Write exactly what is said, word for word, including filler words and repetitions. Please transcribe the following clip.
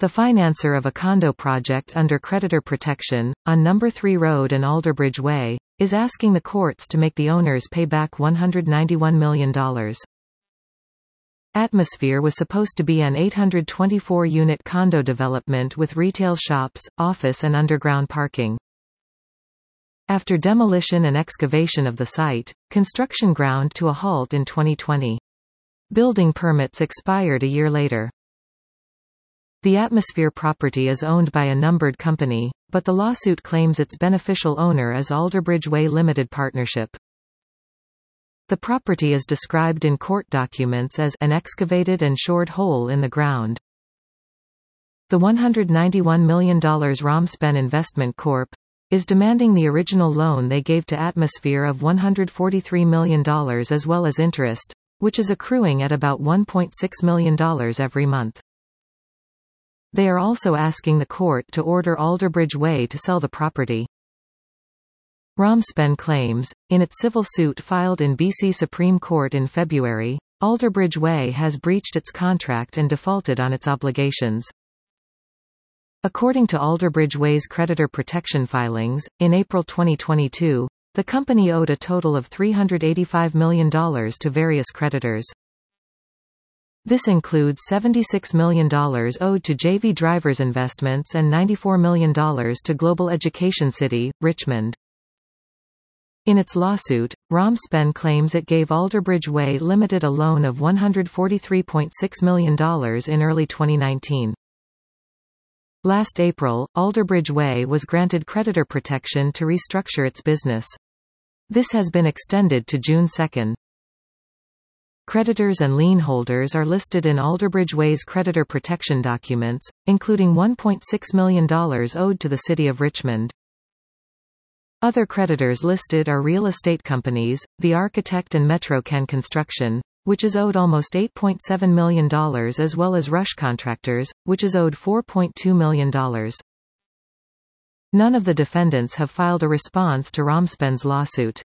The financer of a condo project under creditor protection, on Number three Road and Alderbridge Way, is asking the courts to make the owners pay back one hundred ninety-one million dollars. Atmosphere was supposed to be an eight hundred twenty-four unit condo development with retail shops, office and underground parking. After demolition and excavation of the site, construction ground to a halt in twenty twenty. Building permits expired a year later. The Atmosphere property is owned by a numbered company, but the lawsuit claims its beneficial owner is Alderbridge Way Limited Partnership. The property is described in court documents as an excavated and shored hole in the ground. The one hundred ninety-one million dollars Romspen Investment Corporation is demanding the original loan they gave to Atmosphere of one hundred forty-three million dollars as well as interest, which is accruing at about one point six million dollars every month. They are also asking the court to order Alderbridge Way to sell the property. Romspen claims, in its civil suit filed in B C Supreme Court in February, Alderbridge Way has breached its contract and defaulted on its obligations. According to Alderbridge Way's creditor protection filings, in April twenty twenty-two, the company owed a total of three hundred eighty-five million dollars to various creditors. This includes seventy-six million dollars owed to J V Drivers Investments and ninety-four million dollars to Global Education City, Richmond. In its lawsuit, Romspen claims it gave Alderbridge Way Limited a loan of one hundred forty-three point six million dollars in early twenty nineteen. Last April, Alderbridge Way was granted creditor protection to restructure its business. This has been extended to June second. Creditors and lien holders are listed in Alderbridge Way's creditor protection documents, including one point six million dollars owed to the City of Richmond. Other creditors listed are real estate companies, the architect and Metrocan Construction, which is owed almost eight point seven million dollars, as well as Rush Contractors, which is owed four point two million dollars. None of the defendants have filed a response to Romspen's lawsuit.